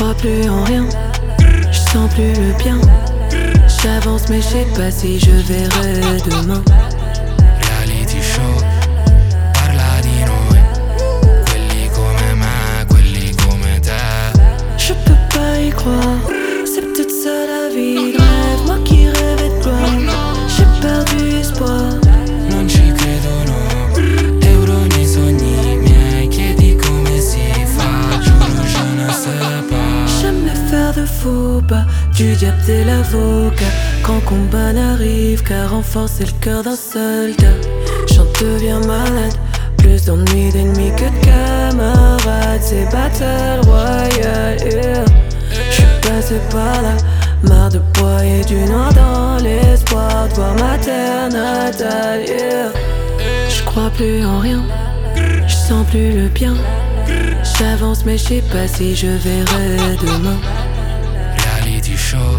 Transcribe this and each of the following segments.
crois plus en rien, je sens plus le bien. J'avance mais je sais pas si je verrai demain. Reality show, parla di noi, quelli come me, quelli come te. Je peux pas y croire, c'est peut-être ça la vie de rêve. Moi qui rêvais de gloire, j'ai perdu espoir. Non ci credono, euro nei sogni miei. Chiedi come si fa, giuro je ne sais pas. J'aime me faire de faux pas, du diable t'es l'avocat. Quand combat n'arrive qu'à renforcer le cœur d'un soldat. J'en deviens malade, plus d'ennuis d'ennemis que de camarades. C'est battle royale, yeah. J'suis passé par là, marre de broyer du noir dans l'espoir de voir ma terre natale, yeah. J'crois plus en rien, j'sens plus le bien. J'avance mais je sais pas si je verrai demain. Reality show,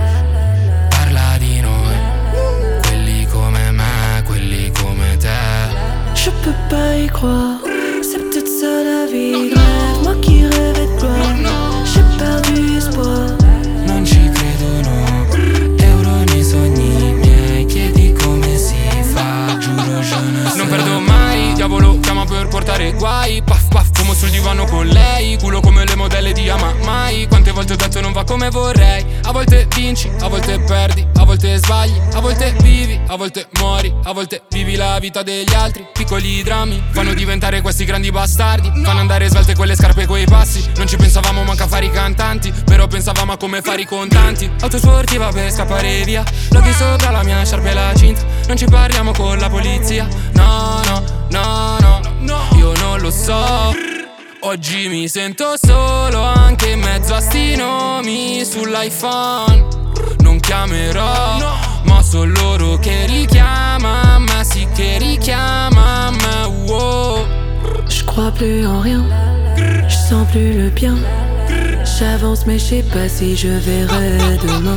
parla di noi, quelli come me, quelli come te. Je peux pas y croire, c'est peut-être ça la vie de rêve. Moi qui rêvais de gloire, j'ai perdu espoir. Non ci credono, euro nei sogni miei. Chiedi come si fa, giuro je ne sais. Non perdo mai, diavolo chiama per portare guai. Puff puff, fumo sul divano con lei. Culo come le modelle di Ama mai. Quante volte ho detto non va come vorrei. A volte vinci, a volte perdi, a volte sbagli, a volte vivi, a volte muori, a volte vivi la vita degli altri. Piccoli drammi fanno diventare questi grandi bastardi. Fanno andare svelte quelle scarpe coi passi. Non ci pensavamo manco a fare i cantanti, però pensavamo a come fare i contanti. Auto sportiva per scappare via, loghi sopra la mia sciarpa e la cinta. Non ci parliamo con la polizia, no no no no no. Io non lo so, oggi mi sento solo anche in mezzo a sti nomi sull'iPhone. Non chiamerò, ma sono loro che richiama me, sì che richiama me, wow. J'crois plus en rien, j'sens plus le bien. J'avance mais je sais pas si je verrai demain.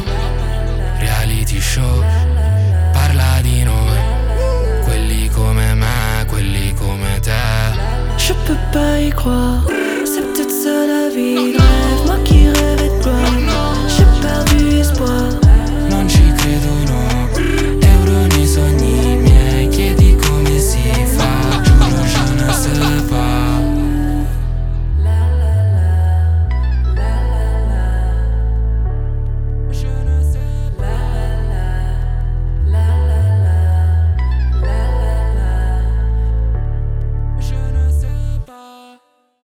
Reality show, parla di noi, quelli come me, quelli come te. Je peux pas y croire,